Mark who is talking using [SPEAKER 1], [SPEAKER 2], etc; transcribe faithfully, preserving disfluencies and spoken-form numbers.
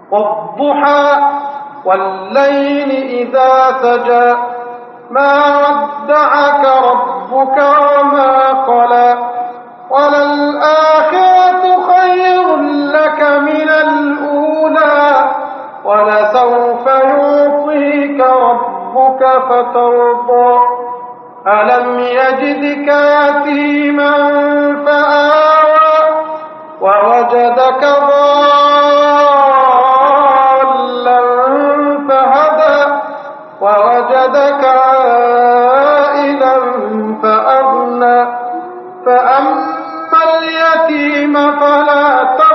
[SPEAKER 1] والضحى والليل إذا سجى ما ودعك ربك وما قلى وللآخرة خير لك من الأولى ولسوف يعطيك ربك فترضى ألم يجدك يتيما فآوى ووجدك ضالا فهدى ووجدك عائلا فأغنى فأما اليتيم فلا تقهر